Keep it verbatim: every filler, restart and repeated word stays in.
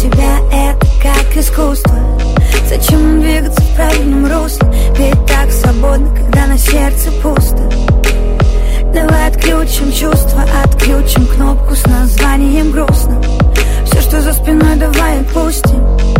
себя это как искусство. Зачем двигаться в правильном русле? Ведь так свободно, когда на сердце пусто. Давай отключим чувства, отключим кнопку с названием грустно. Все, что за спиной, давай отпустим.